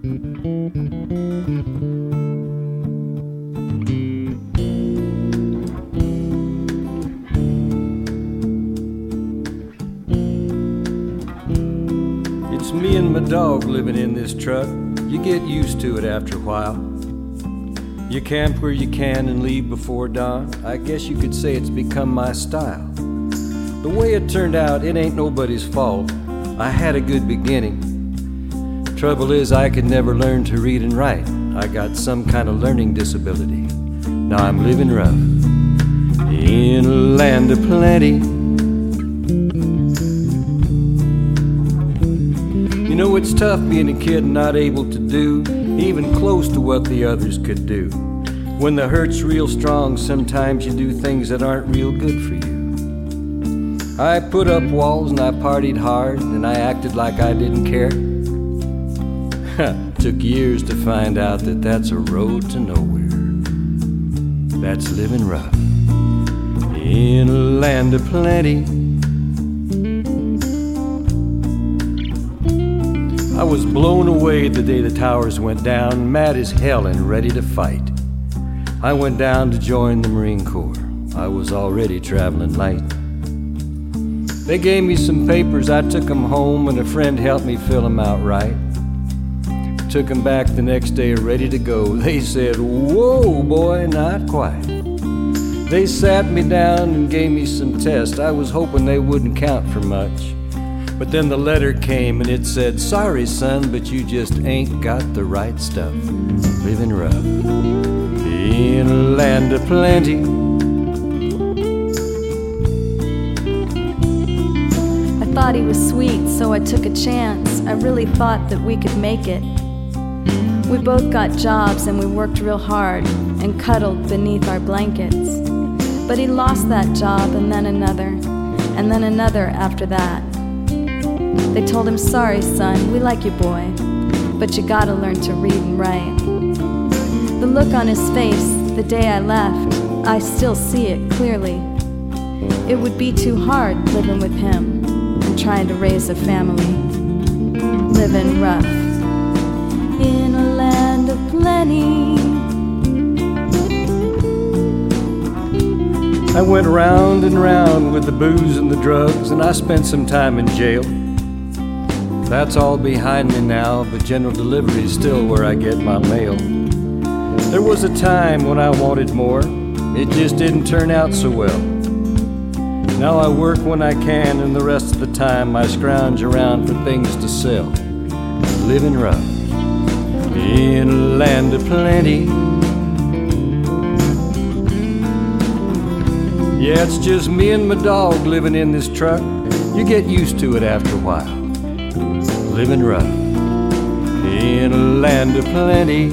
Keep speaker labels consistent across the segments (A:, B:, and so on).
A: It's me and my dog living in this truck. You get used to it after a while. You camp where you can and leave before dawn. I guess you could say it's become my style. The way it turned out, it ain't nobody's fault. I had a good beginning. Trouble is, I could never learn to read and write. I got some kind of learning disability. Now I'm living rough in a land of plenty. You know, it's tough being a kid and not able to do even close to what the others could do. When the hurt's real strong, sometimes you do things that aren't real good for you. I put up walls and I partied hard and I acted like I didn't care. Took years to find out that that's a road to nowhere. That's living rough in a land of plenty. I was blown away the day the towers went down, mad as hell and ready to fight. I went down to join the Marine Corps. I was already traveling light. They gave me some papers, I took them home, and a friend helped me fill them out right. Took them back the next day ready to go. They said, "Whoa, boy, not quite." They sat me down and gave me some tests. I was hoping they wouldn't count for much. But then the letter came and it said, "Sorry, son, but you just ain't got the right stuff. Living rough in a land of plenty."
B: I thought he was sweet, so I took a chance. I really thought that we could make it. We both got jobs and we worked real hard and cuddled beneath our blankets. But he lost that job and then another after that. They told him, "Sorry, son, we like you, boy, but you gotta learn to read and write." The look on his face the day I left, I still see it clearly. It would be too hard living with him and trying to raise a family. Living rough in a land of plenty.
A: I went round and round with the booze and the drugs, and I spent some time in jail. That's all behind me now, but general delivery is still where I get my mail. There was a time when I wanted more. It just didn't turn out so well. Now I work when I can, and the rest of the time I scrounge around for things to sell. Living rough in a land of plenty. Yeah, it's just me and my dog living in this truck. You get used to it after a while. Living rough in a land of plenty.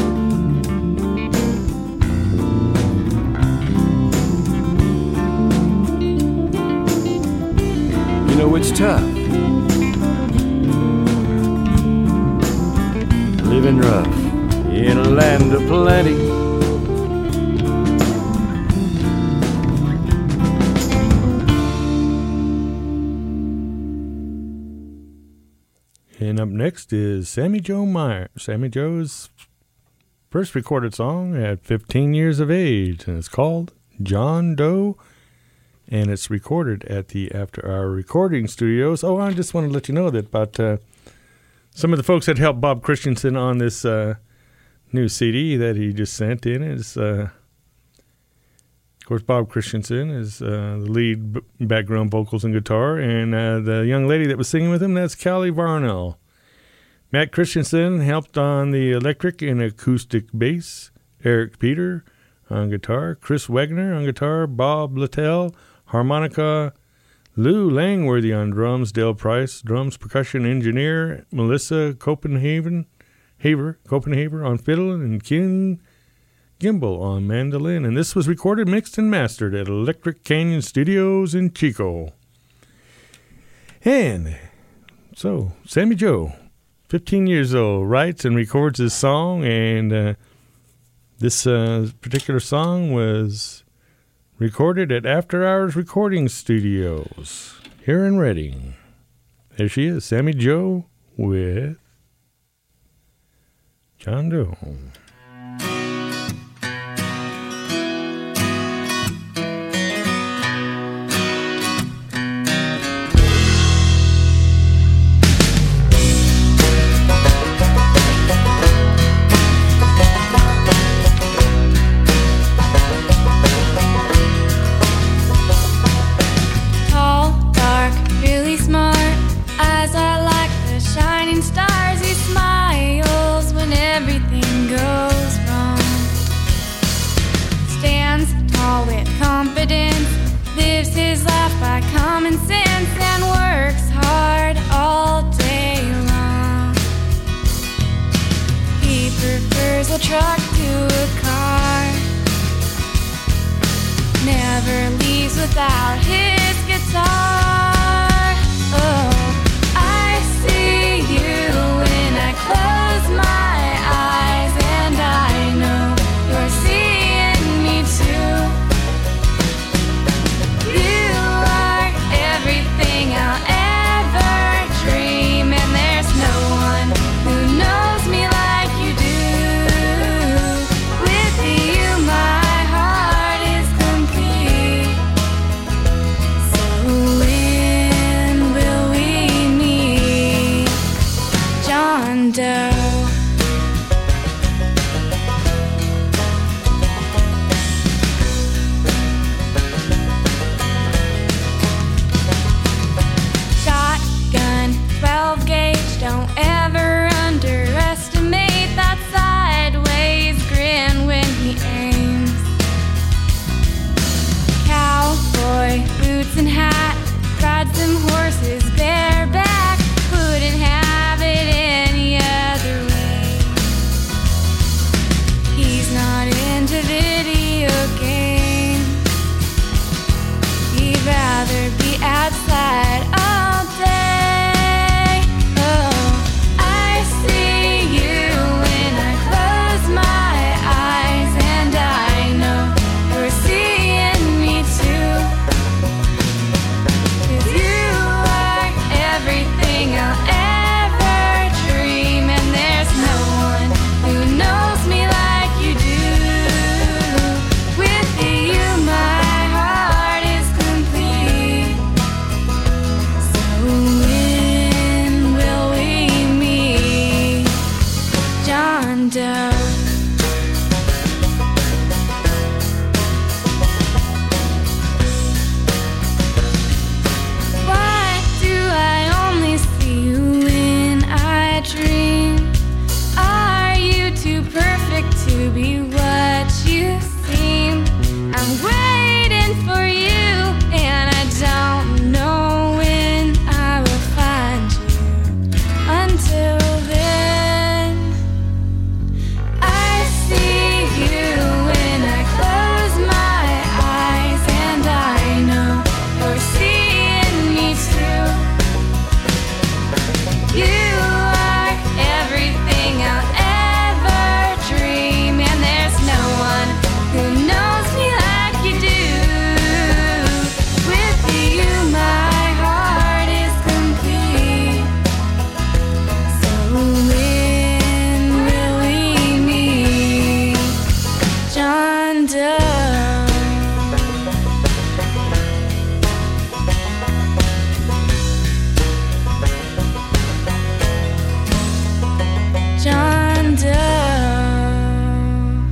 A: You know, it's tough. Living rough in a land of plenty.
C: And up next is Sammy Joe Meyer. Sammy Joe's first recorded song at 15 years of age, and it's called John Doe, and it's recorded at the After Hour Recording Studios. Oh, I just want to let you know that about some of the folks that helped Bob Christensen on this new CD that he just sent in is, of course, Bob Christensen is the lead background vocals and guitar, and the young lady that was singing with him, that's Callie Varnell. Matt Christensen helped on the electric and acoustic bass, Eric Peter on guitar, Chris Wagner on guitar, Bob Littell, harmonica, Lou Langworthy on drums, Dale Price, drums, percussion engineer, Melissa Copenhaver on fiddle, and Ken Gimbal on mandolin. And this was recorded, mixed, and mastered at Electric Canyon Studios in Chico. And so, Sammy Joe, 15 years old, writes and records his song, and this particular song was recorded at After Hours Recording Studios here in Redding. There she is, Sammy Joe with John Doe.
D: Truck to a car, never leaves without his guitar. Oh, I see you when I close my eyes, and I know you're seeing me too. You are everything I'll ever dream, and there's no one who knows me like you do. Shotgun, 12 gauge, don't ever underestimate that sideways grin when he aims. Cowboy, boots and hat, rides them horses bareback, couldn't have it any other way. He's not into video games, he'd rather be outside all day. Oh, I see you when I close my eyes, and I know you're seeing me too. 'Cause you are everything I'll ever dream, and there's no one who knows me like you do. With you my heart is complete. So when will we meet, John Doe? Why do I only see you when I dream? Are you too perfect to be what you seem? I'm waiting for you, and I don't know when I will find you. Until then, I see you when I close my eyes, and I know you're seeing me too. You are everything I'll ever dream, and there's no one who knows me like you do. With you my heart is complete. So when will we meet, John Doe? John Doe.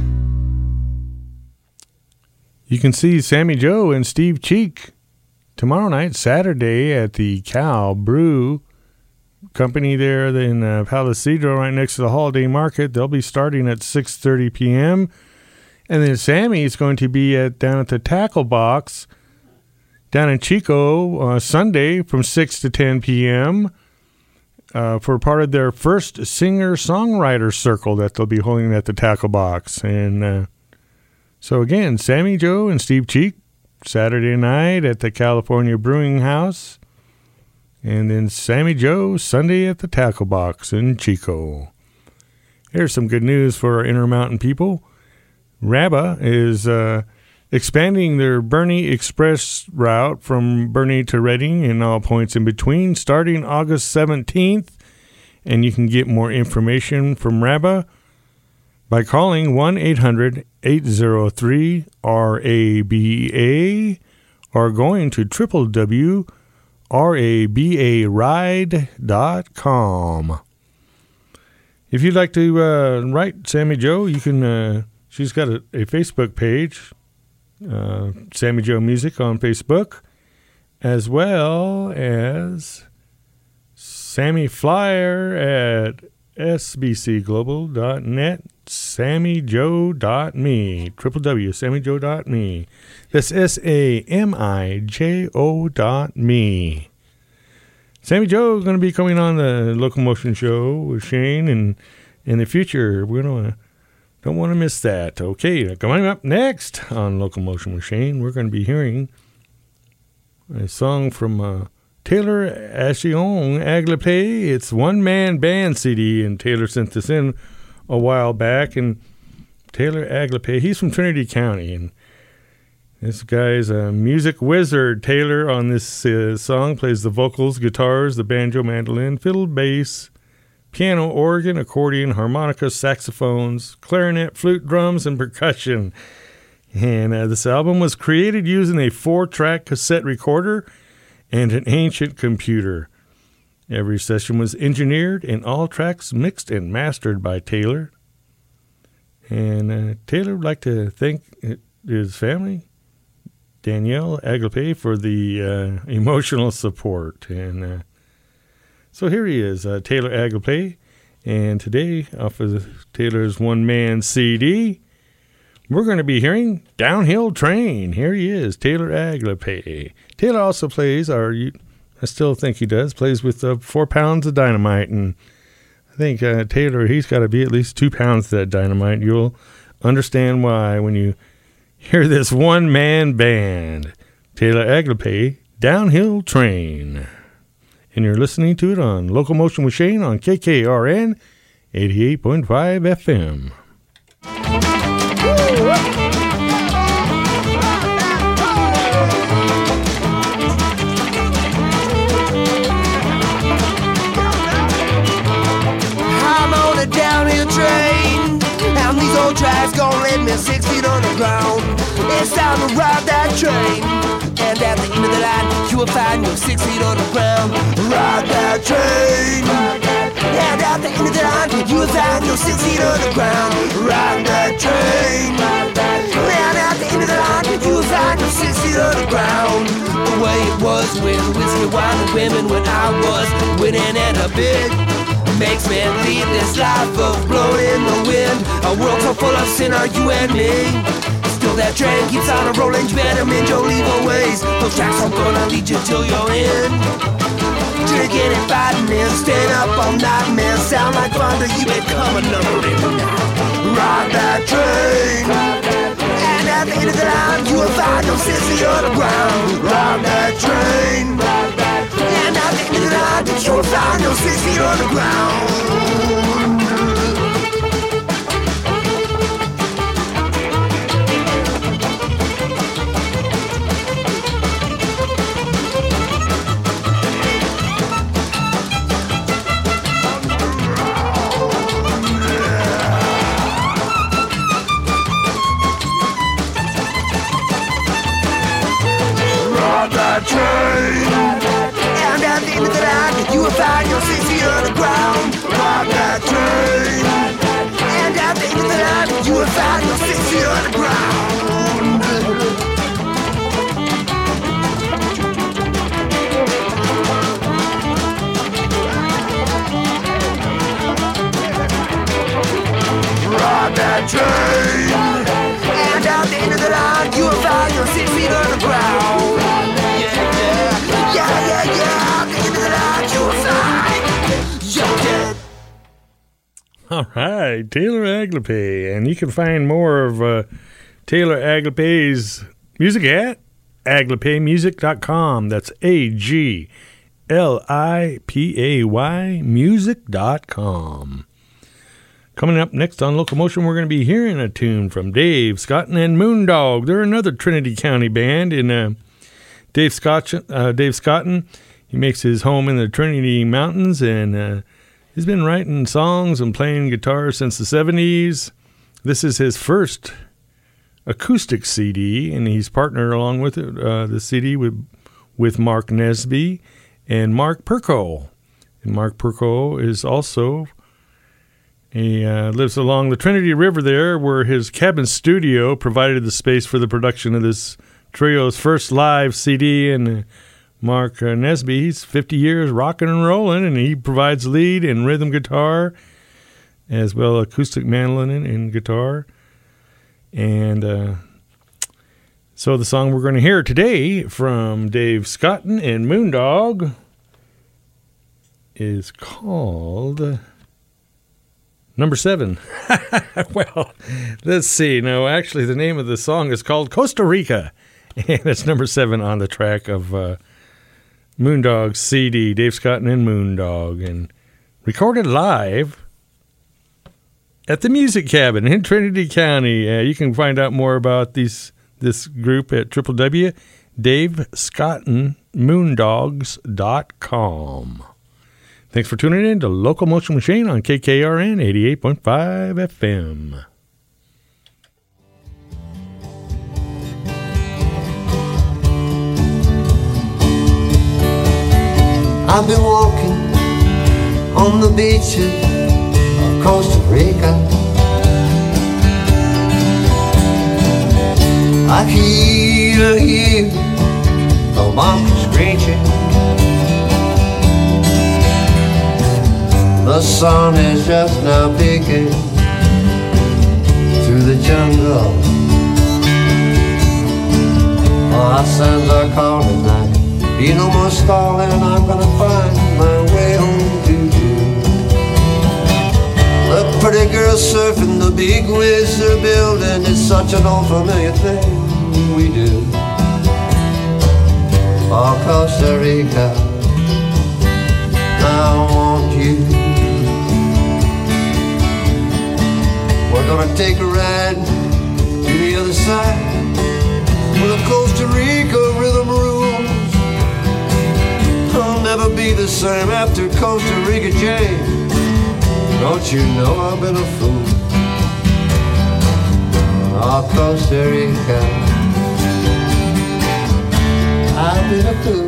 C: You can see Sammy Joe and Steve Cheek tomorrow night, Saturday, at the Cow Brew Company there in Palisadro, right next to the Holiday Market. They'll be starting at 6:30 p.m. And then Sammy is going to be down at the Tackle Box down in Chico Sunday from 6 to 10 p.m. For part of their first singer-songwriter circle that they'll be holding at the Tackle Box. And so again, Sammy Joe and Steve Cheek, Saturday night at the California Brewing House. And then Sammy Joe, Sunday at the Tackle Box in Chico. Here's some good news for our Intermountain people. Rabba is expanding their Bernie Express route from Bernie to Redding and all points in between starting August 17th. And you can get more information from Rabba by calling 1-800-803-RABA or going to www.rabaride.com. If you'd like to write Sammy Jo, you can. She's got a Facebook page, Sammy Jo Music on Facebook, as well as Sammy Flyer at sbcglobal.net, SammyJo.me, www.SammyJo.me. That's SAMIJO.me. Sammy Jo is going to be coming on the Locomotion Show with Shane, and in the future, we don't want to miss that. Okay, coming up next on Locomotion with Shane, we're going to be hearing a song from Taylor Ashion Aglape. It's one-man band CD, and Taylor sent this in a while back. And Taylor Aglape, he's from Trinity County, and this guy's a music wizard. Taylor on this song plays the vocals, guitars, the banjo, mandolin, fiddle, bass, piano, organ, accordion, harmonica, saxophones, clarinet, flute, drums, and percussion. And this album was created using a 4-track cassette recorder and an ancient computer. Every session was engineered and all tracks mixed and mastered by Taylor. And Taylor would like to thank his family, Danielle Aglape, for the emotional support. And so here he is, Taylor Aglape. And today, off of Taylor's one-man CD, we're going to be hearing Downhill Train. Here he is, Taylor Aglape. Taylor also plays, I still think he does, plays with 4 pounds of dynamite. And I think Taylor, he's got to be at least 2 pounds of that dynamite. You'll understand why when you hear this one-man band, Taylor Aglape, Downhill Train. And you're listening to it on Locomotion with Shane on KKRN 88.5 FM.
E: I'm on a downhill train, and these old tracks gonna let me 6 feet on the ground. It's time to ride that train, and at the end of the line, you will find me 6 feet on the ground. Ride that train, and at the end of the line, you will find me 6 feet on the ground. Ride that train, and at the end of the line, you will find me 6 feet on the ground. The way it was with whiskey, wine, and women when I was winning and a bit makes me leave this life of blowing in the wind. A world so full of sin, are you and me? Still that train keeps on a-rolling, you better mend your legal ways. Those tracks are gonna lead you till you're in. Drinking and fighting and staying up all night, man, sound like fun till you become a number every night. Ride that train, and at the end of the line, you will find no sissy on the ground. Ride that train, and at the end of the line, you will find no sissy on the ground. Train, and at the end of the line, you will find your 6 feet on the ground. Ride that train, and at the end of the line, you will find your 6 feet on the ground. Ride that train, and at the end of the line, you will find your 6 feet on the ground.
C: All right, Taylor Aglape. And you can find more of Taylor Aglape's music at aglapemusic.com. That's AGLIPAY music.com. Coming up next on Locomotion, we're going to be hearing a tune from Dave Scotton and Moondog. They're another Trinity County band. And Dave Scotton, he makes his home in the Trinity Mountains, and he's been writing songs and playing guitar since the 70s. This is his first acoustic CD, and he's partnered along with it, the CD with Mark Nesby and Mark Perko. And Mark Perko is also lives along the Trinity River there, where his cabin studio provided the space for the production of this trio's first live CD. And Mark Nesby, he's 50 years rocking and rolling, and he provides lead and rhythm guitar, as well acoustic mandolin and guitar. And so the song we're going to hear today from Dave Scotton and Moondog is called Number 7. Well, let's see. No, actually, the name of the song is called Costa Rica, and it's number 7 on the track of Moondog's CD, Dave Scotton and Moondog, and recorded live at the Music Cabin in Trinity County. You can find out more about this group at www.davescottonmoondogs.com. Thanks for tuning in to Local Motion Machine on KKRN 88.5 FM.
E: I've been walking on the beaches of Costa Rica. I hear the monkey screeching. The sun is just now peeking through the jungle. Our sons are calling now. Be no more stalling, I'm gonna find my way home to you. The pretty girls surfing, the big waves they're building, is such an old familiar thing we do. Oh, Costa Rica, I want you. We're gonna take a ride to the other side where the Costa Rica rhythm rules. I'll never be the same after Costa Rica Jane. Don't you know I've been a fool? Oh, Costa Rica, I've been a fool.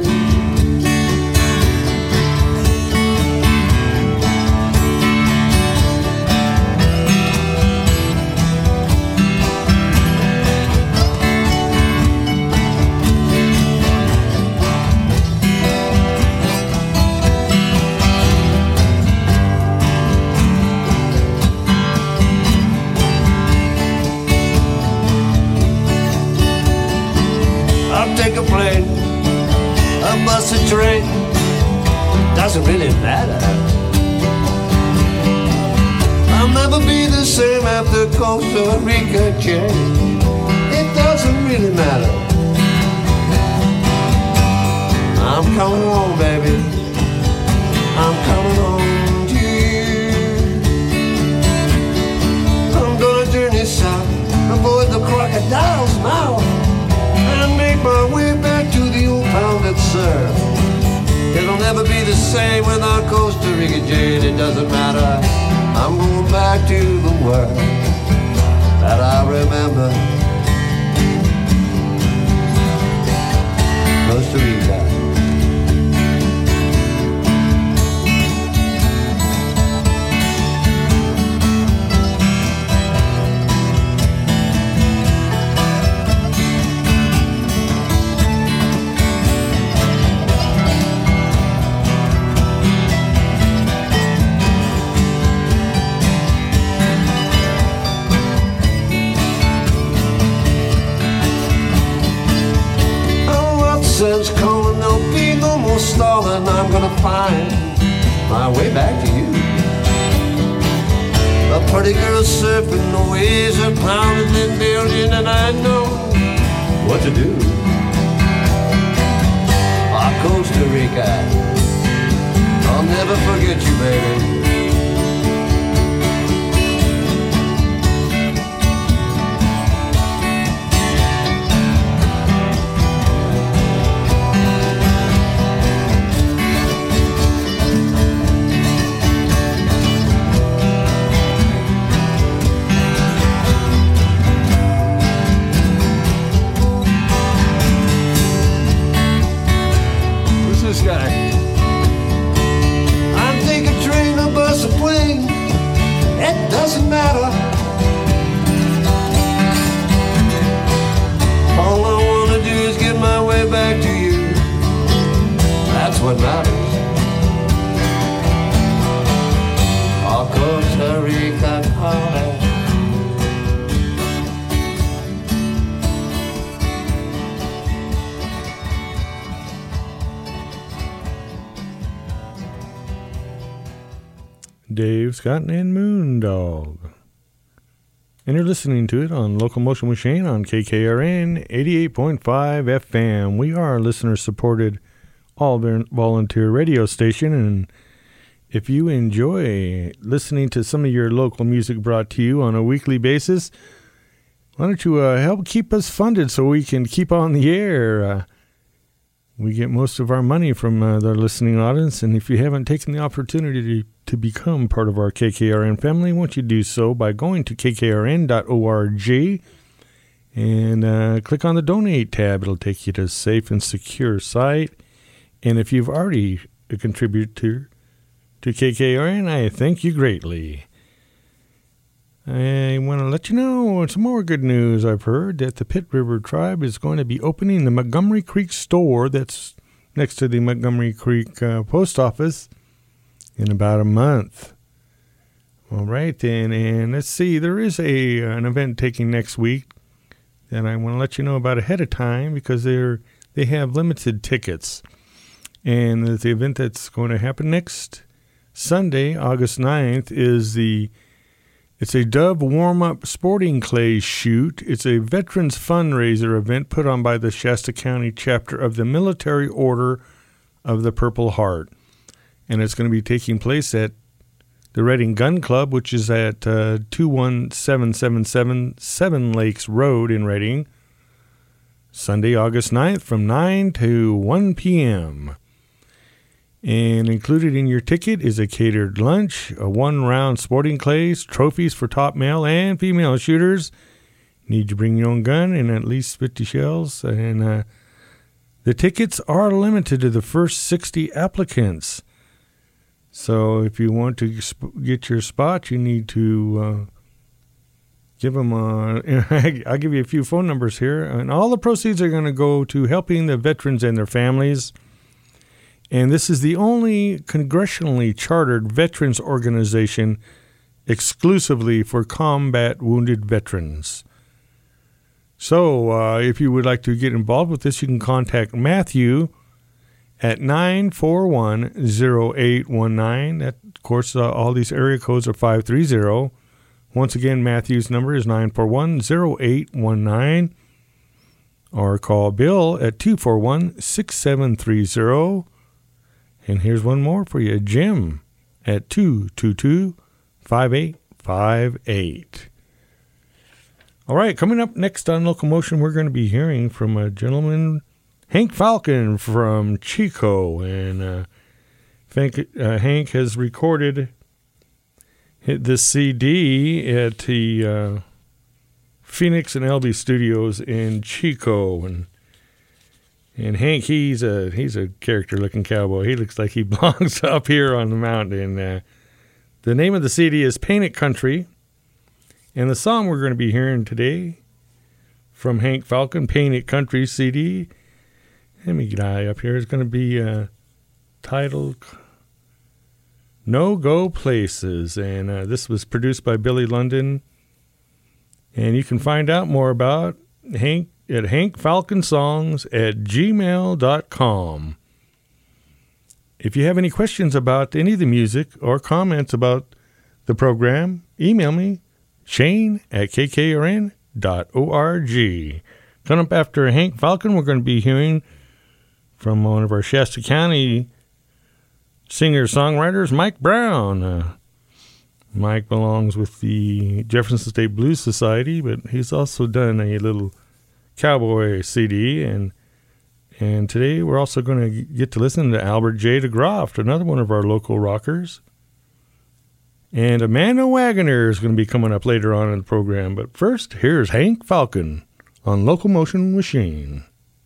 E: Take a plane, a bus, a train, doesn't really matter. I'll never be the same after Costa Rica Jane. It doesn't really matter. I'm coming home, baby, I'm coming home to you. I'm gonna journey south, avoid the crocodile's mouth, and make my way back to the old pounded surf. It'll never be the same without Costa Rica Jane. It doesn't matter. I'm going back to the world that I remember. Costa Rica. Sun's coming, there'll be no more stalling. I'm gonna find my way back to you. A pretty girl surfing, the waves are pounding and building, and I know what to do. Ah, Costa Rica, I'll never forget you, baby.
C: Scott and Moondog. And you're listening to it on Local Motion with Shane on KKRN 88.5 FM. We are a listener-supported all-volunteer radio station, and if you enjoy listening to some of your local music brought to you on a weekly basis, why don't you help keep us funded so we can keep on the air? We get most of our money from the listening audience, and if you haven't taken the opportunity to become part of our KKRN family, won't you do so by going to kkrn.org and click on the Donate tab. It'll take you to a safe and secure site. And if you've already contributed to KKRN, I thank you greatly. I want to let you know some more good news. I've heard that the Pitt River Tribe is going to be opening the Montgomery Creek store that's next to the Montgomery Creek post office in about a month. All right, then, and let's see, there is an event taking next week that I want to let you know about ahead of time because they have limited tickets. And the event that's going to happen next Sunday, August 9th, it's a Dove warm-up sporting clay shoot. It's a veterans fundraiser event put on by the Shasta County chapter of the Military Order of the Purple Heart. And it's going to be taking place at the Reading Gun Club, which is at 21777 Seven Lakes Road in Reading, Sunday, August 9th from 9 to 1 p.m. And included in your ticket is a catered lunch, a one-round sporting clays, trophies for top male and female shooters. Need to bring your own gun and at least 50 shells. And the tickets are limited to the first 60 applicants. So if you want to get your spot, you need to give them I'll give you a few phone numbers here. And all the proceeds are going to go to helping the veterans and their families. And this is the only congressionally chartered veterans organization exclusively for combat wounded veterans. So if you would like to get involved with this, you can contact Matthew at 941-0819. That, of course, all these area codes are 530. Once again, Matthew's number is 941-0819. Or call Bill at 241-6730. And here's one more for you, Jim, at 222-5858. All right, coming up next on Locomotion, we're going to be hearing from a gentleman, Hank Falcon from Chico. And Hank has recorded this CD at the Phoenix and Elby Studios in Chico. And Hank, he's a character-looking cowboy. He looks like he belongs up here on the mountain. The name of the CD is Paint It Country. And the song we're going to be hearing today from Hank Falcon, Paint It Country CD. Let me get eye up here. It's going to be titled No Go Places. And this was produced by Billy London. And you can find out more about Hank at hankfalconsongs@gmail.com. If you have any questions about any of the music or comments about the program, email me, shane@kkrn.org. Coming up after Hank Falcon, we're going to be hearing from one of our Shasta County singer-songwriters, Mike Brown. Mike belongs with the Jefferson State Blues Society, but he's also done a little cowboy CD, and today we're also going to get to listen to Albert J. DeGroff, another one of our local rockers. And Amanda Wagoner is going to be coming up later on in the program. But first, here's Hank Falcon on Locomotion Machine.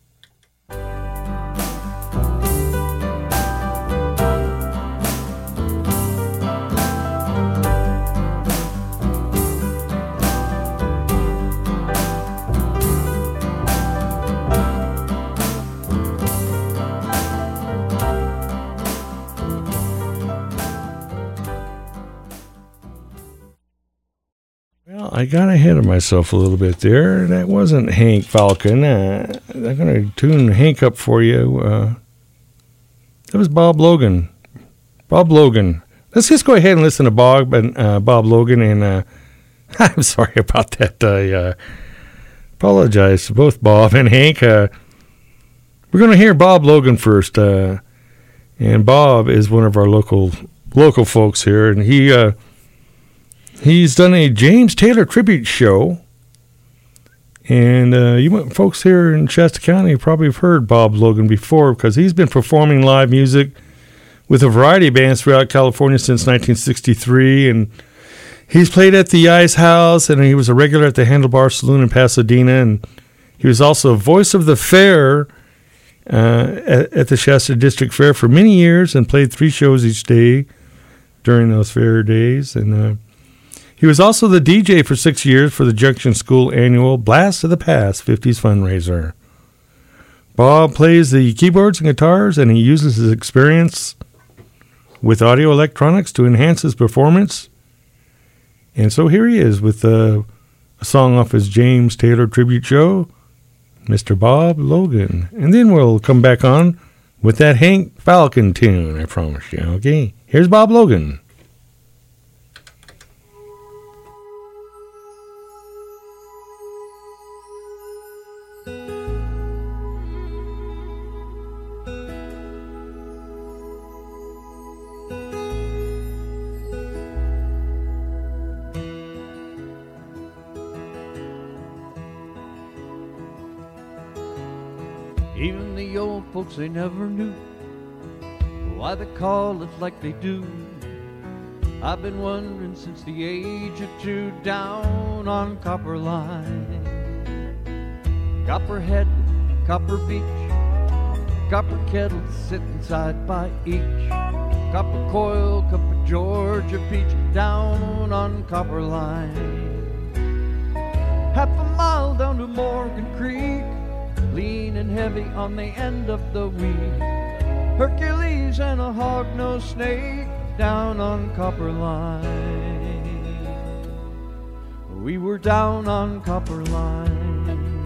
C: I got ahead of myself a little bit there. That wasn't Hank Falcon. I'm going to tune Hank up for you. That was Bob Logan. Bob Logan let's just go ahead and listen to Bob Logan. And I'm sorry about that. I apologize to both Bob and Hank. We're going to hear Bob Logan first. And Bob is one of our local folks here. And he's done a James Taylor tribute show. And folks here in Shasta County probably have heard Bob Logan before because he's been performing live music with a variety of bands throughout California since 1963. And he's played at the Ice House, and he was a regular at the Handlebar Saloon in Pasadena. And he was also voice of the fair at the Shasta District Fair for many years and played 3 shows each day during those fair days. And he was also the DJ for 6 years for the Junction School annual Blast of the Past 50s fundraiser. Bob plays the keyboards and guitars, and he uses his experience with audio electronics to enhance his performance. And so here he is with a song off his James Taylor tribute show, Mr. Bob Logan. And then we'll come back on with that Hank Falcon tune, I promise you. Okay, here's Bob Logan.
F: Even the old folks, they never knew why they call it like they do. I've been wondering since the age of 2 down on Copper Line. Copperhead, Copper Beach, copper kettles sitting side by each. Copper coil, copper Georgia peach down on Copper Line. Half a mile down to Morgan Creek, lean and heavy on the end of the weed. Hercules and a hog-nosed snake down on Copper Line. We were down on Copper Line.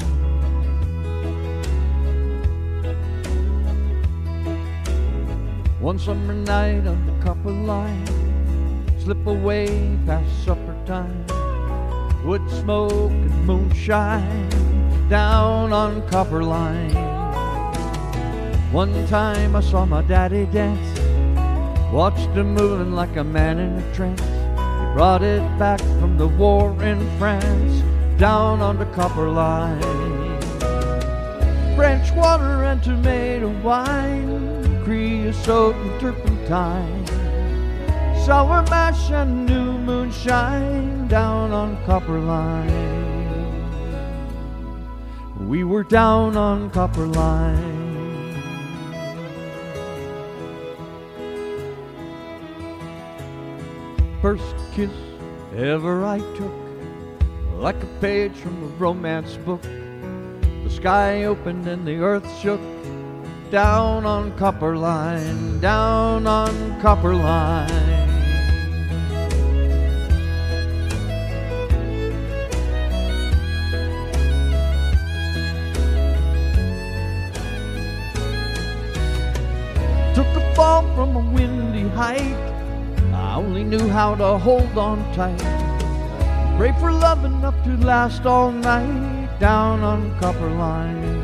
F: One summer night on the Copper Line, slip away past supper time, wood smoke and moonshine down on Copper Line. One time I saw my daddy dance, watched him moving like a man in a trance. He brought it back from the war in France, down on the Copper Line. French water and tomato wine, creosote and turpentine, sour mash and new moonshine down on Copper Line. We were down on Copper Line. First kiss ever I took, like a page from a romance book. The sky opened and the earth shook, down on Copper Line, down on Copper Line. Took a fall from a windy height, I only knew how to hold on tight. Pray for love enough to last all night, down on Copper Line.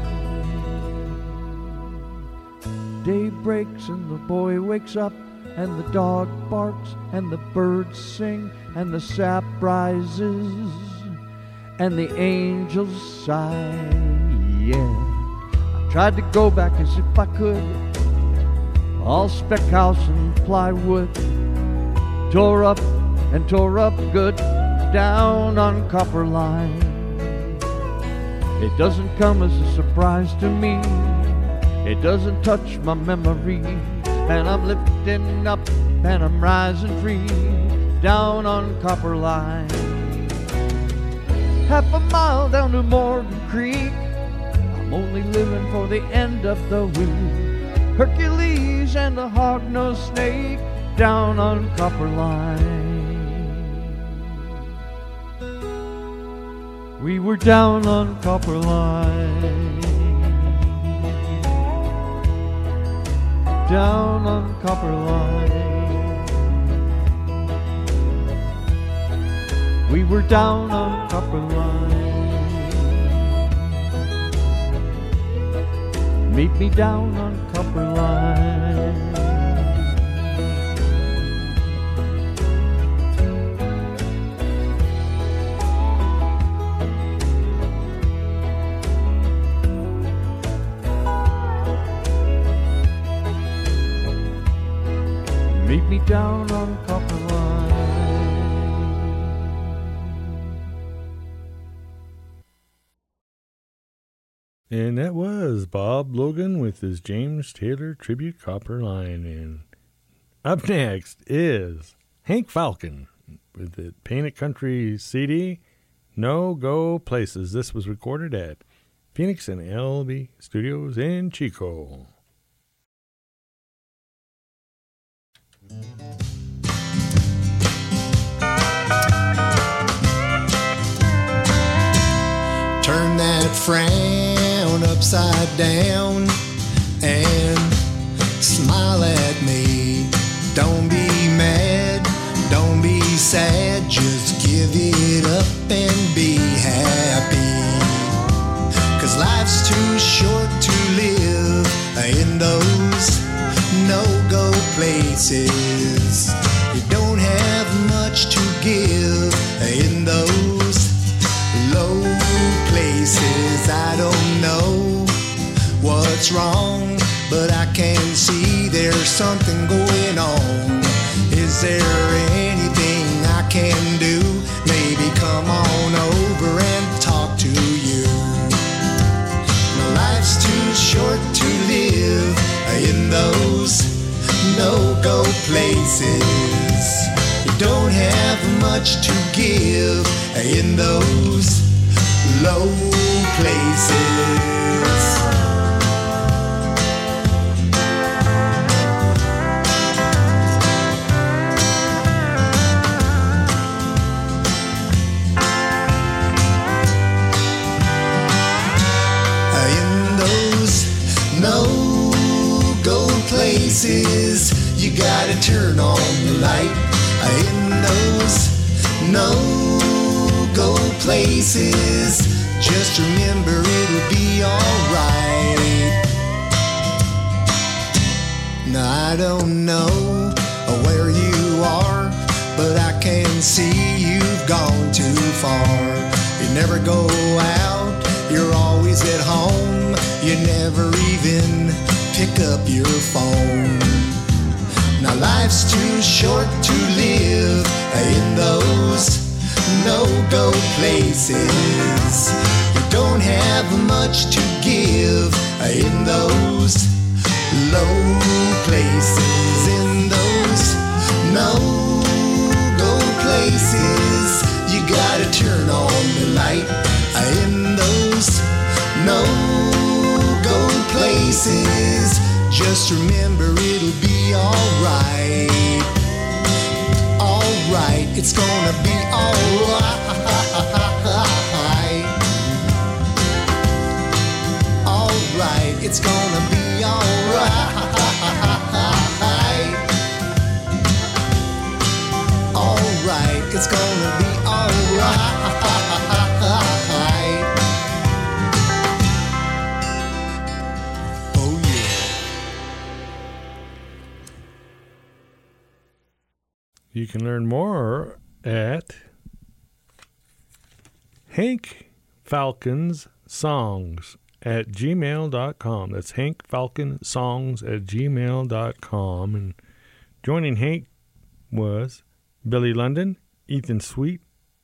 F: Day breaks and the boy wakes up, and the dog barks and the birds sing, and the sap rises and the angels sigh. Yeah, I tried to go back as if I could, all spec house and plywood, tore up and tore up good, down on Copper Line. It doesn't come as a surprise to me, it doesn't touch my memory, and I'm lifting up and I'm rising free, down on Copper Line. Half a mile down to Morgan Creek, I'm only living for the end of the week. Hercules and a hog-nosed snake, down on Copper Line. We were down on Copper Line, down on Copper Line. We were down on Copper Line. Meet me down on Copper Line. Meet me down on Copper Line.
C: And that was Bob Logan with his James Taylor tribute Copper Line. And up next is Hank Falcon with the Painted Country CD, No Go Places. This was recorded at Phoenix and LB Studios in Chico.
G: Turn that frown upside down and smile at me. Don't be mad, don't be sad, just give it up and be happy. 'Cause life's too short to live in those no-go places. You don't have much to give in those low places. I don't know what's wrong, but I can see there's something going on. Is there anything I can do? Maybe come on over and talk to you. Life's too short to live in those no-go places. You don't have much to give in those low places. In those no-go places, you gotta turn on the light. In those no-go places, just remember it'll be alright. Now I don't know where you are, but I can see you've gone too far. You never go out, you're always at home. You never even pick up your phone. Now life's too short to live in those no-go places. You don't have much to give in those low places. In those no-go places, you gotta turn on the light. In those no-go places, just remember it'll be alright. Alright, it's gonna be alright. Alright, it's gonna be alright. Alright, it's gonna be alright. Oh yeah.
C: You can learn more at Hank Falcon's Songs at gmail.com. That's Hank Falcon Songs at gmail.com. And joining Hank was Billy London, Ethan Sweet,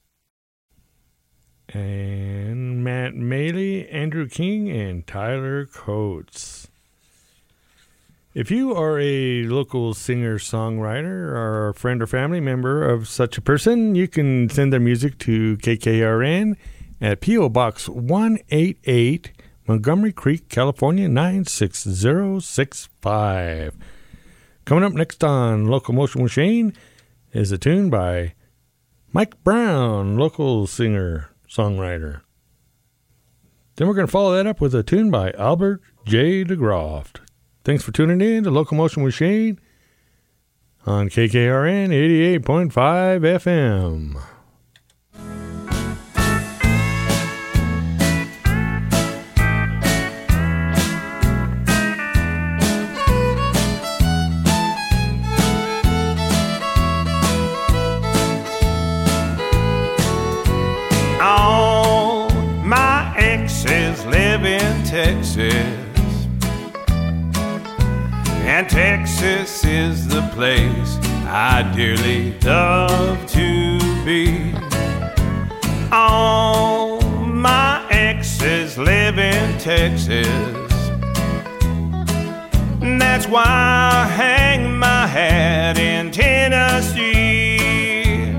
C: and Matt Maley, Andrew King, and Tyler Coates. If you are a local singer-songwriter or a friend or family member of such a person, you can send their music to KKRN at P.O. Box 188, Montgomery Creek, California, 96065. Coming up next on Locomotion Machine is a tune by Mike Brown, local singer-songwriter. Then we're going to follow that up with a tune by Albert J. DeGroft. Thanks for tuning in to Locomotion Machine on KKRN 88.5 FM.
H: Texas. And Texas is the place I dearly love to be. All my exes live in Texas. That's why I hang my hat in Tennessee.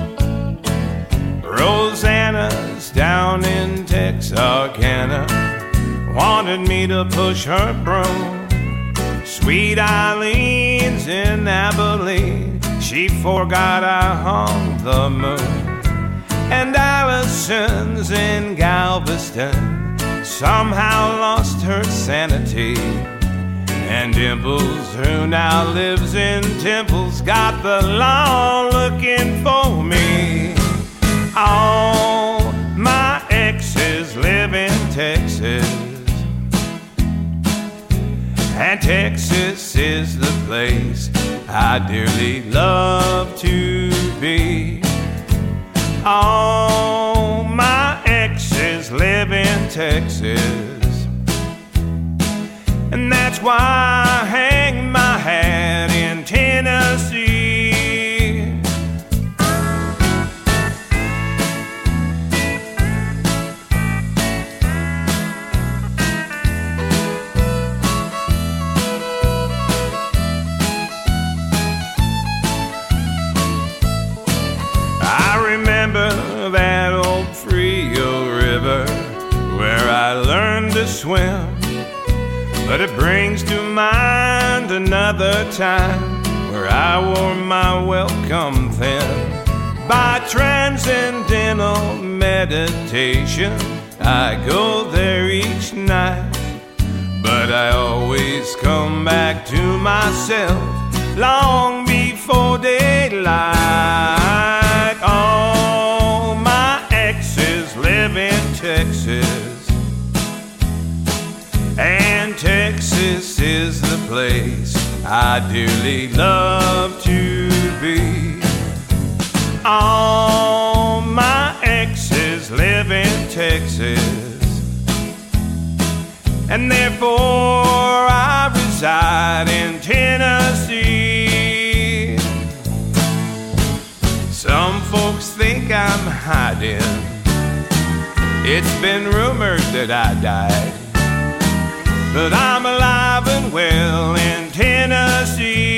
H: Rosanna's down in Texarkana, wanted me to push her broom. Sweet Eileen's in Abilene, she forgot I hung the moon. And Allison's in Galveston, somehow lost her sanity. And Dimples, who now lives in Temple's, got the law looking for me. All my exes live in Texas, and Texas is the place I dearly love to be. All my exes live in Texas, and that's why I hang my hat in Tennessee. That old Frio River where I learned to swim, but it brings to mind another time where I wore my welcome thin. By transcendental meditation, I go there each night, but I always come back to myself long before daylight. All my exes live in Texas, and Texas is the place I dearly love to be. All my exes live in Texas, and therefore I reside in Tennessee. Some folks think I'm hiding. It's been rumored that I died, but I'm alive and well in Tennessee.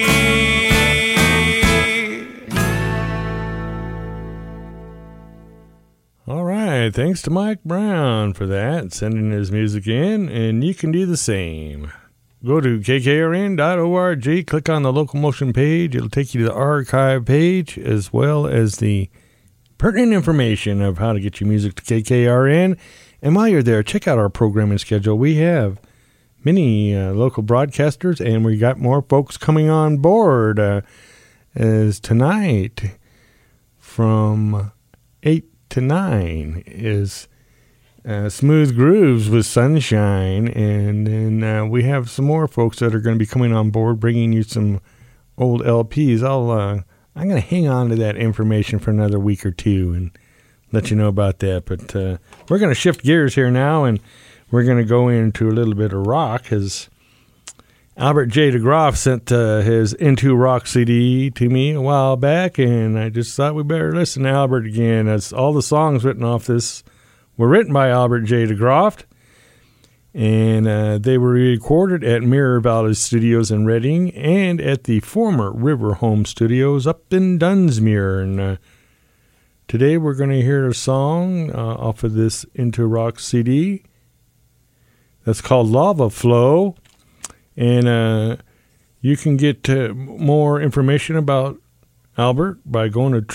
C: All right, thanks to Mike Brown for that, sending his music in, and you can do the same. Go to kkrn.org, click on the Local Motion page. It'll take you to the archive page, as well as the pertinent information of how to get your music to KKRN. And while you're there, check out our programming schedule. We have many local broadcasters, and we got more folks coming on board. As tonight, from 8 to 9 is Smooth Grooves with Sunshine, and then we have some more folks that are going to be coming on board, bringing you some old LPs. I'm going to hang on to that information for another week or two and let you know about that. But we're going to shift gears here now, and we're going to go into a little bit of rock, as Albert J. DeGroff sent his Into Rock CD to me a while back, and I just thought we better listen to Albert again. As all the songs written off this were written by Albert J. DeGroff, and they were recorded at Mirror Valley Studios in Reading and at the former River Home Studios up in Dunsmuir. And today we're going to hear a song off of this Into Rock CD that's called Lava Flow. And you can get more information about Albert by going to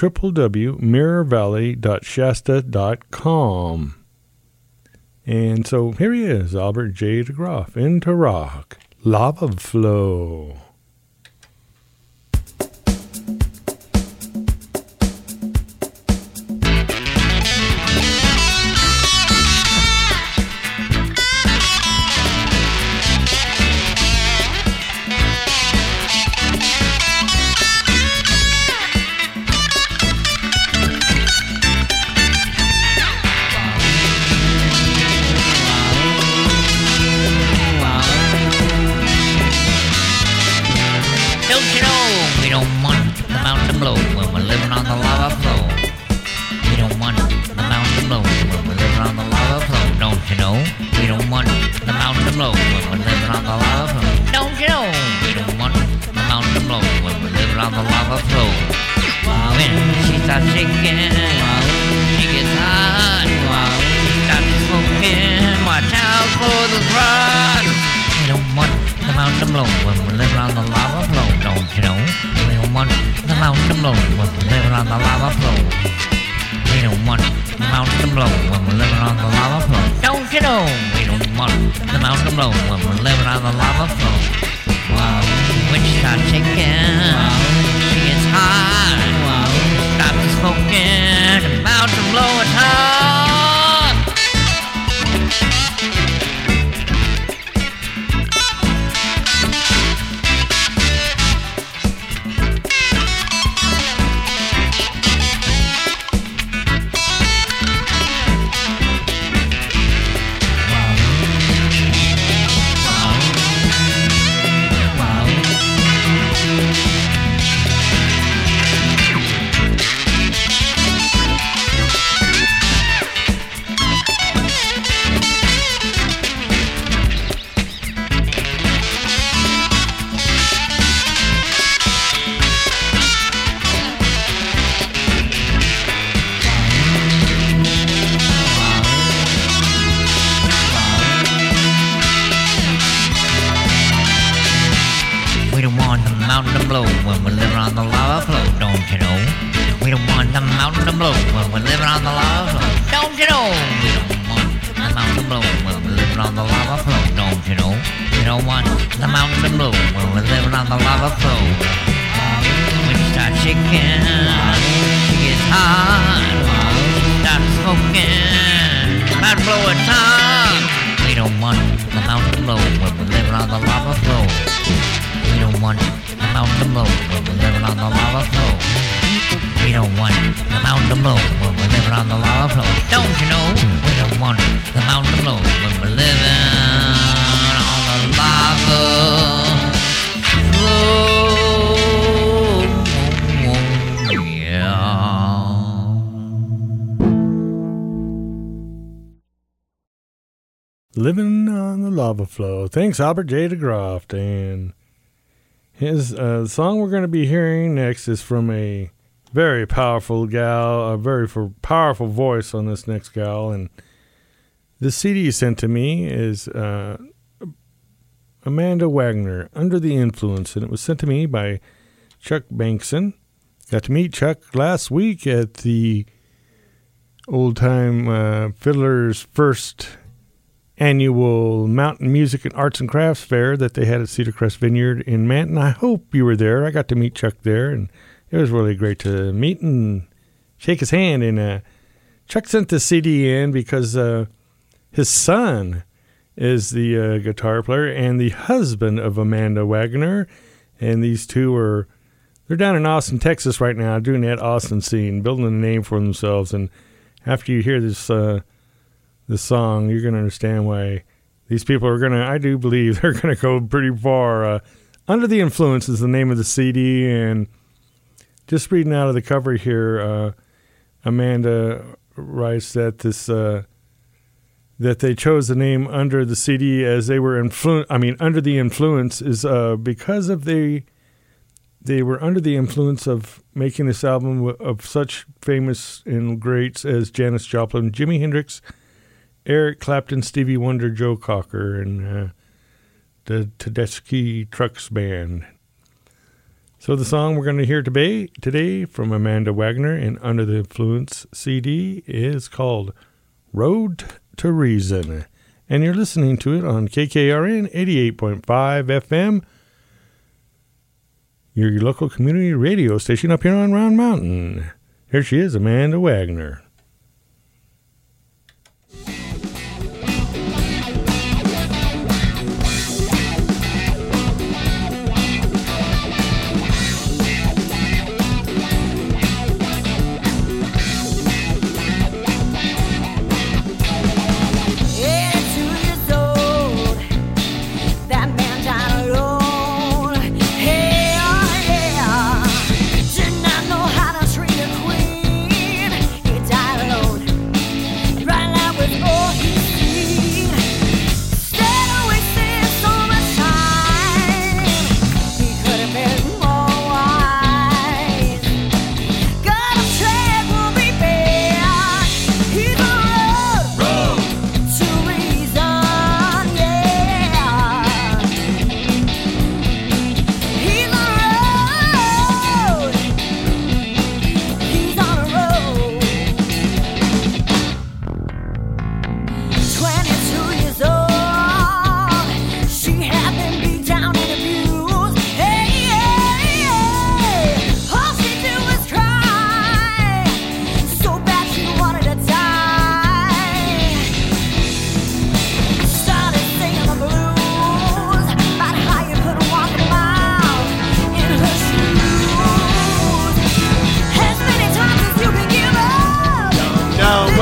C: www.mirrorvalley.shasta.com. And so here he is, Albert J. DeGroff, Into Rock, Lava Flow.
I: want the mountain to blow when we're living on the lava flow. Don't you know? We don't want the mountain to blow when we're living on the lava flow. When she starts shaking, she gets hot. She starts smoking, watch out for the rod. We don't want the mountain to blow when we're living on the lava flow. Don't you know? We don't want the mountain to blow when we're living on the lava flow. We don't want the mountain to blow when we're living on the lava flow. Don't you know? We don't want the mountain to blow when we're living on the lava flow. When she starts shaking, she gets hot. Stops smoking, the mountain to blow is hot. Blow when we're living on the lava flow, don't you know? We don't want the mountain to blow when we're living on the lava flow, don't you know? We don't want the mountain to blow when we're living on the lava flow, don't you know? We don't want the mountain to blow when we're living on the lava flow. When you start shaking, she gets hot. Start smoking, about to blow a top. We don't want the mountain to blow when we're living on the lava flow. We don't want the mountain to blow when we're living on the lava flow. We don't want the mountain to blow when we're living on the lava flow. Don't you know? We don't want the mountain to blow when we're living on the lava flow. Yeah.
C: Living on the lava flow. Thanks, Albert J. DeGroff. And his song we're going to be hearing next is from a very powerful gal, a very powerful voice on this next gal. And the CD you sent to me is Amanda Wagner, Under the Influence. And it was sent to me by Chuck Bankson. Got to meet Chuck last week at the Old Time Fiddler's first annual Mountain Music and Arts and Crafts Fair that they had at Cedar Crest Vineyard in Manton. I hope you were there. I got to meet Chuck there, and it was really great to meet and shake his hand. And Chuck sent the CD in because his son is the guitar player and the husband of Amanda Wagner, and these two they're down in Austin, Texas right now, doing that Austin scene, building a name for themselves. And after you hear this song, you're going to understand why these people are going to, I do believe they're going to go pretty far. Under the Influence is the name of the CD, and just reading out of the cover here, Amanda writes that that they chose the name Under the CD as they were Under the Influence is because of they were under the influence of making this album of such famous and greats as Janis Joplin, Jimi Hendrix, Eric Clapton, Stevie Wonder, Joe Cocker, and the Tedeschi Trucks Band. So the song we're going to hear today from Amanda Wagner and Under the Influence CD is called Road to Reason. And you're listening to it on KKRN 88.5 FM, your local community radio station up here on Round Mountain. Here she is, Amanda Wagner.
J: Did not know how to treat a queen. He died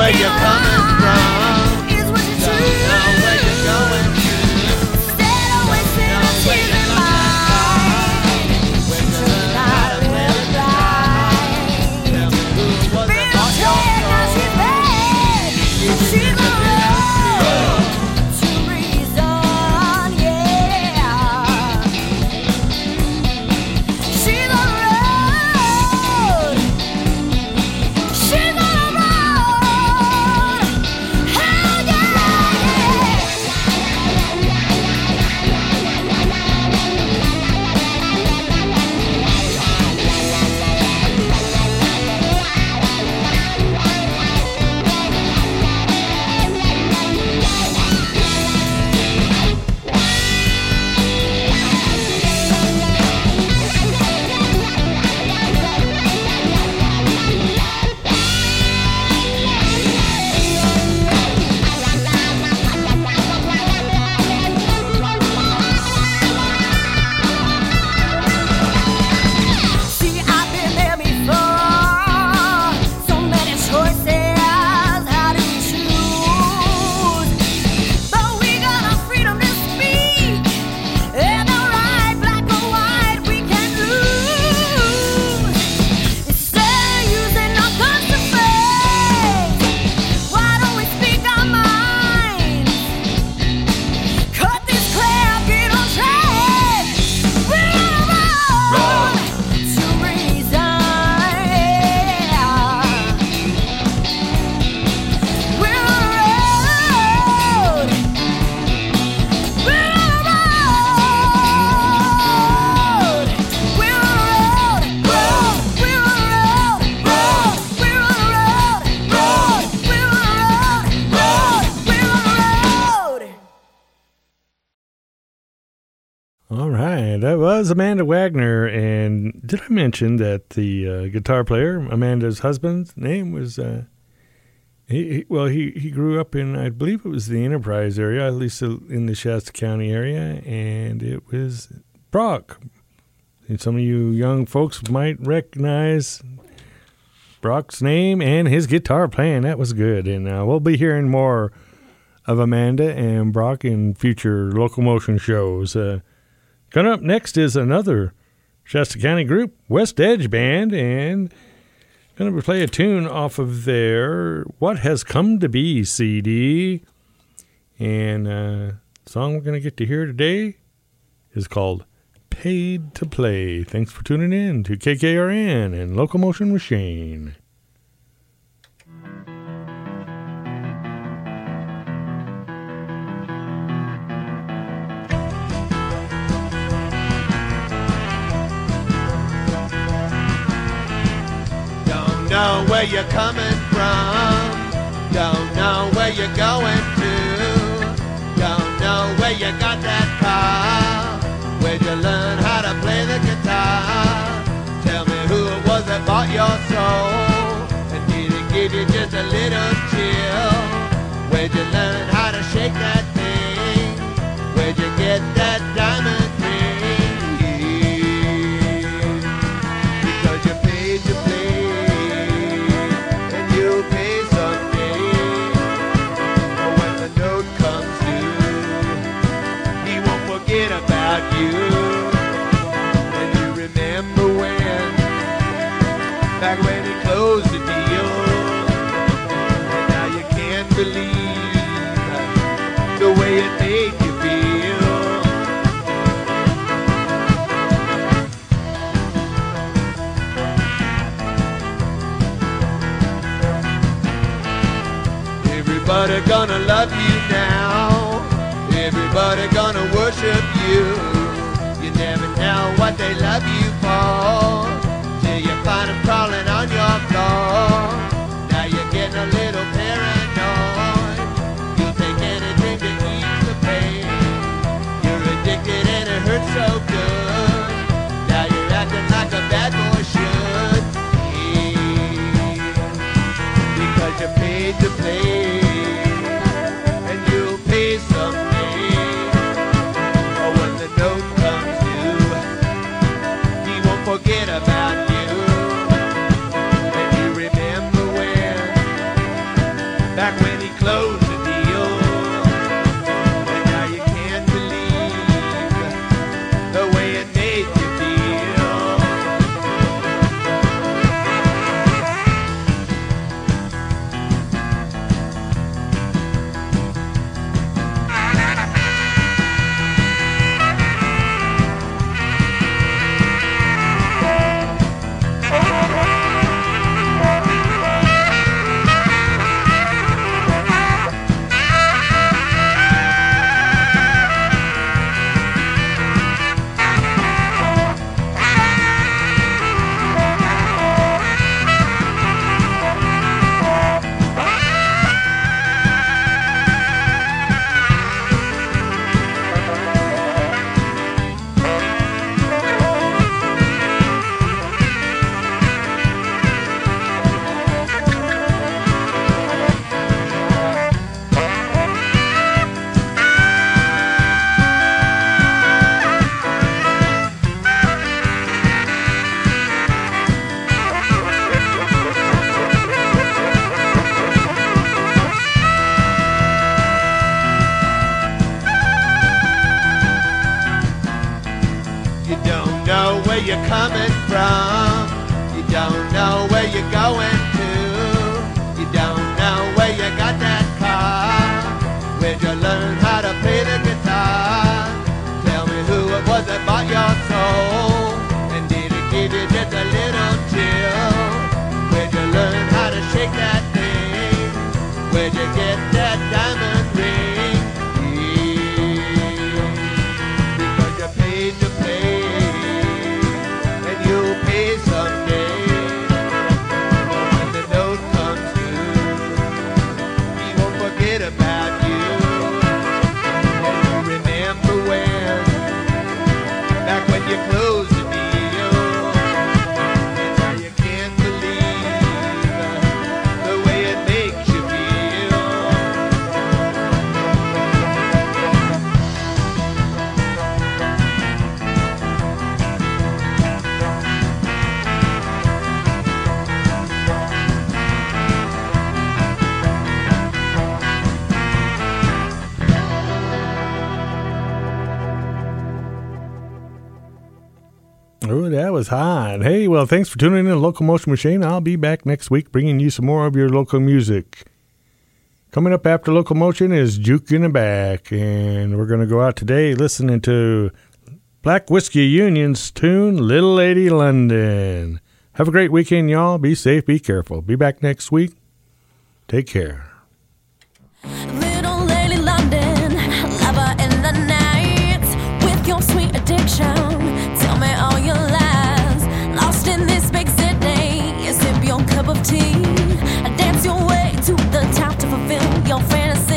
E: where you're coming from. Don't know where you're going to. Don't know where you're when you learn how to play the guitar. Tell me who was the boss your soul. She's the road to reason, yeah. She's the road. She's the road. Hell yeah. See, I've been there before. So many choices, how to choose. But we got our freedom to speak. And the right, black or white, we can lose. Instead of using our guns to face, why don't we speak our minds? Cut this crap, get on track. We're on the road to reason, yeah. We're on the road. We're on the road. We're on the road. We're on the road. We're on the road. We're on the road.
C: All right, that was Amanda Wagner, and did I mention that the guitar player, Amanda's husband's name was? He grew up in, I believe it was the Enterprise area, at least in the Shasta County area, and it was Brock. And some of you young folks might recognize Brock's name and his guitar playing. That was good, and we'll be hearing more of Amanda and Brock in future Locomotion shows. Coming up next is another Shasta County group, West Edge Band, and going to play a tune off of their What Has Come to Be CD. And the song we're going to get to hear today is called Paid to Play. Thanks for tuning in to KKRN and Locomotion Machine.
E: Don't know where you're coming from. Don't know where you're going to. Don't know where you got that car. Where'd you learn how to play the guitar? Tell me who it was that bought your soul. And did it give you just a little chill? Where'd you learn how to shake that thing? Where'd you get that diamond ring? Because you paid to play, and you'll pay someday. But when the note comes due, he won't forget about you. And you remember back when he closed the deal. And now you can't believe the way it made you feel. Everybody gonna love you now. Everybody gonna worship you. You never know what they love you for, till you find them crawling on your floor. Now you're getting a little paranoid. You'll take anything to ease the pain. You're addicted and it hurts so good. Now you're acting like a bad boy should. Because you're paid to play, and you'll pay someday. Or when the note comes due, he won't forget about you. And you remember when
J: coming from. You don't know where you're going to. You don't know where you got that car. Where'd you learn how to play the guitar? Tell me who it was that bought your soul, and did it give you just a little chill? Where'd you learn how to shake that thing? Where'd you get that diamond ring? Because you paid to play, and you'll pay someday. When the note comes due, he won't forget about you. And you remember back when you closed the deal, and now you can't believe the way it makes you feel.
C: Oh, that was hot. Hey, well, thanks for tuning in to Local Motion Machine. I'll be back next week bringing you some more of your local music. Coming up after Local Motion is Juke in the Back, and we're going to go out today listening to Black Whiskey Union's tune, Little Lady London. Have a great weekend, y'all. Be safe, be careful. Be back next week. Take care.
K: Little Lady London, lover in the night, with your sweet addiction. Tell me all your lies. Lost in this big city, you sip your cup of tea, dance your way to the top to fulfill your fantasy.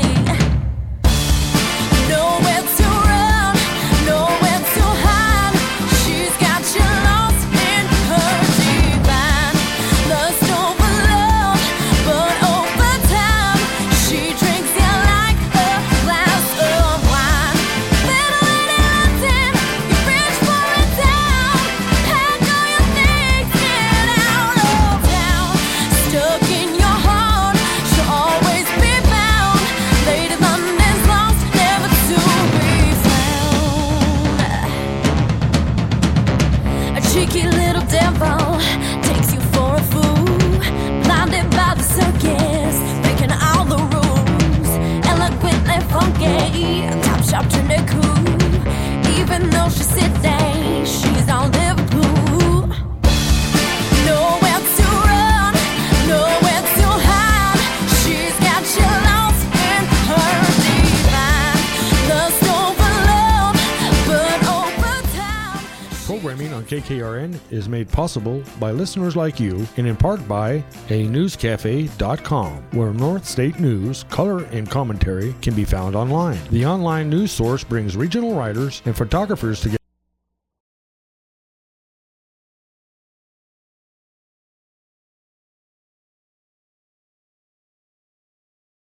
K: Nowhere to run, nowhere to hide. She's got you lost in her divine lust over love, but over time she drinks you like a glass of wine. Little Lady London, you reach for it down, pack all your things, get out of town. Stuck in your heart, she'll always be bound. Lady London's lost, never to be found. A cheeky little devil takes you for a fool, blinded by the circus, breaking all the rules. Eloquently funky, top sharp, trendy, cool. Even though she's Sydney, she's all Liverpool. Nowhere to run, nowhere to hide. She's got you lost in her divine lust over love, but over time.
C: Programming on KKRN is made possible by listeners like you and in part by anewscafe.com, where North State news, color, and commentary can be found online. The online news source brings regional writers and photographers together